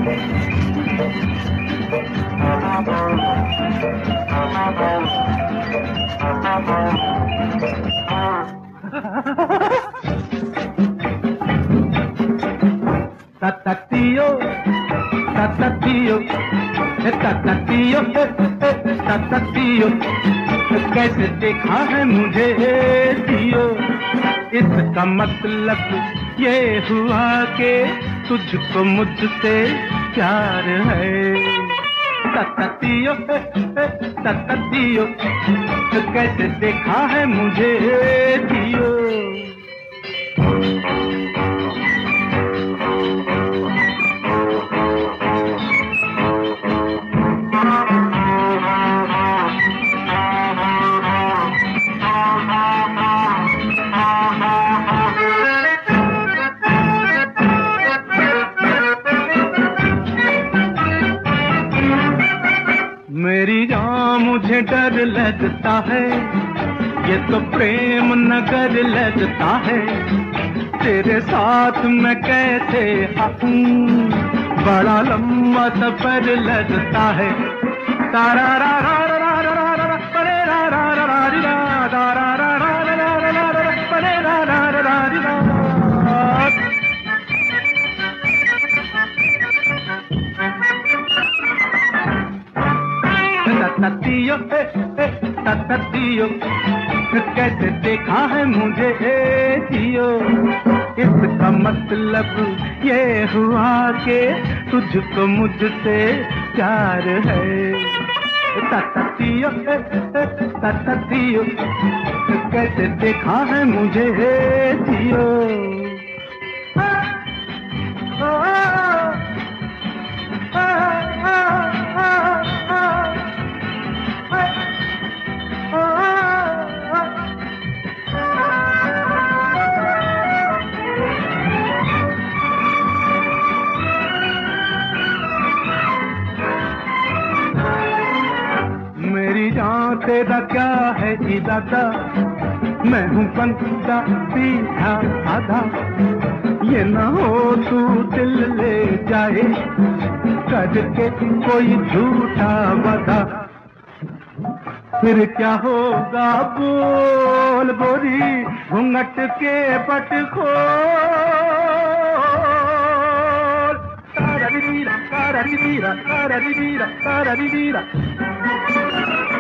Tatatio, tatatio, tatatio, tatatio, कैसे देखा है मुझे जियो, इसका मतलब ये हुआ कि तुझको मुझसे प्यार है। तातियो तातियो कैसे देखा है मुझे जियो। मेरी जान मुझे डर लगता है, ये तो प्रेम नगर लगता है, तेरे साथ मैं कैसे आऊं, बड़ा लंबा सफर लगता है। तारा रा रा रा रा रा रा रा परे रा रा रा रा री रा रा रा रा रा रा रा रा रा परे रा रा रा रा री रा। तातियो तातियो कैसे देखा है मुझे जियो, इसका मतलब ये हुआ कि तुझको मुझसे प्यार है। तातियो तातियो कैसे देखा है मुझे जियो। मेरी जान तेरा क्या है इरादा, मैं हूँ बंदा सीधा साधा, ये ना हो तू दिल ले जाए करके कोई झूठा वादा, फिर क्या होगा बोल गोरी घूंघट के पट खोल। तारा री रा तारा री रा तारा री रा तारा री रा।